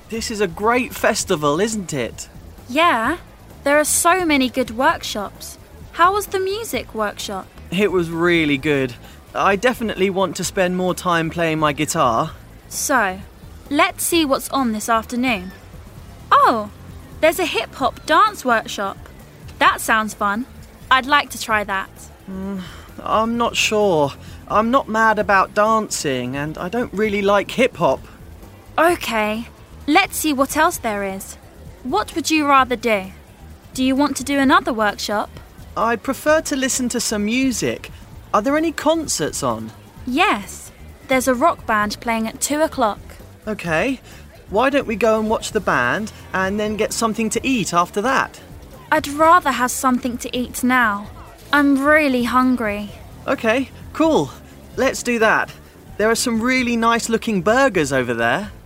This is a great festival, isn't it? Yeah, there are so many good workshops. How was the music workshop? It was really good. I definitely want to spend more time playing my guitar. So, let's see what's on this afternoon. Oh, there's a hip-hop dance workshop. That sounds fun. I'd like to try that. I'm not sure. I'm not mad about dancing, and I don't really like hip-hop. Okay, let's see what else there is. What would you rather do? Do you want to do another workshop? I'd prefer to listen to some music. Are there any concerts on? Yes, there's a rock band playing at 2 o'clock. Okay, why don't we go and watch the band and then get something to eat after that? I'd rather have something to eat now. I'm really hungry. Okay, cool. Let's do that. There are some really nice looking burgers over there.